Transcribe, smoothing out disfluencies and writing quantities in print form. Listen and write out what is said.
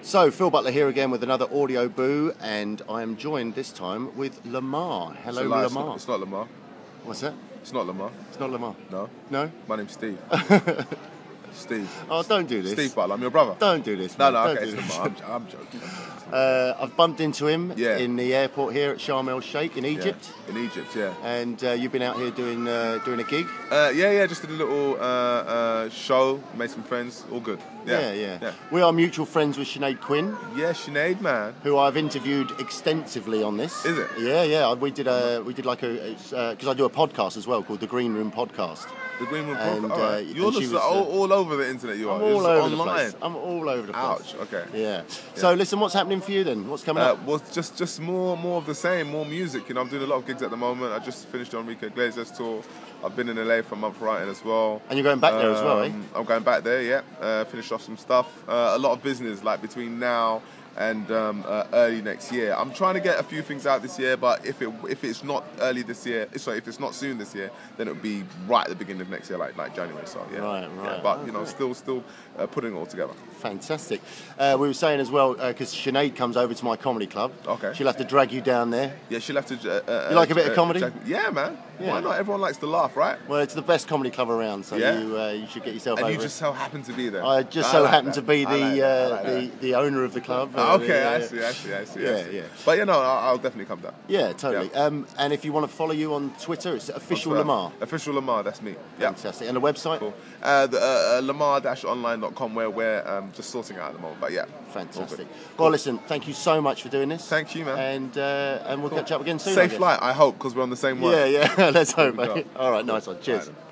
So, Phil Butler here again with another Audio Boo, and I am joined this time with Lamar. Hello, Lamar. It's not Lamar. What's that? It's not Lamar. It's not Lamar. No. No? My name's Steve. Steve. Oh, don't do this. Steve Butler. I'm your brother. Don't do this, No, mate. Don't okay, do it's this. Lamar. I'm joking. I've bumped into him Yeah. in the airport here at Sharm el Sheikh in Egypt. Yeah. In Egypt, yeah. And you've been out here doing a gig? Yeah, just did a little show, made some friends, all good. Yeah. We are mutual friends with Sinead Quinn, Yeah, Sinead, man. who I've interviewed extensively on this. Is it? Yeah. We did like because I do a podcast as well called the Green Room Podcast. The Green Room And, Podcast. All right. You're and she just was, all over the internet, you are. I'm You're all just over the online. place. I'm all over the place. Ouch, okay. Yeah. So listen, what's happening for you then? What's coming up? Well, just more of the same, more music. You know, I'm doing a lot of gigs at the moment. I just finished the Enrique Iglesias tour. I've been in LA for a month writing as well. And you're going back there as well, eh? I'm going back there, yeah. Finished off some stuff. A lot of business, like between now and early next year. I'm trying to get a few things out this year, but if it's not early this year, sorry, if it's not soon this year, then it'll be right at the beginning of next year, like January. So yeah, Right. Yeah, but you know, still putting it all together. Fantastic. We were saying as well, because Sinead comes over to my comedy club. Okay. She'll have to drag you down there. Yeah, she'll have to. You like a bit of comedy? Yeah, man. Yeah. Why not? Everyone likes to laugh, right? Well, it's the best comedy club around, so Yeah. you should get yourself And over you it. just so happen to be there. I just I so like happen that. to be I like that. the owner of the club. Okay, I I see. Yeah. But you know, I'll definitely come down. Yeah, totally. Yeah. And if you want to follow you on Twitter, it's official On Twitter. Lamar. Official Lamar, that's me. Yeah. Fantastic. And the website? Cool. Lamar-online.com, where we're just sorting out at the moment. But yeah. Fantastic. Well, listen, thank you so much for doing this. Thank you, man. And we'll catch up again soon. I Safe guess. flight, I hope, because we're on the same one. Yeah. Let's hope, we go. mate. All right, nice one. Cheers. Right.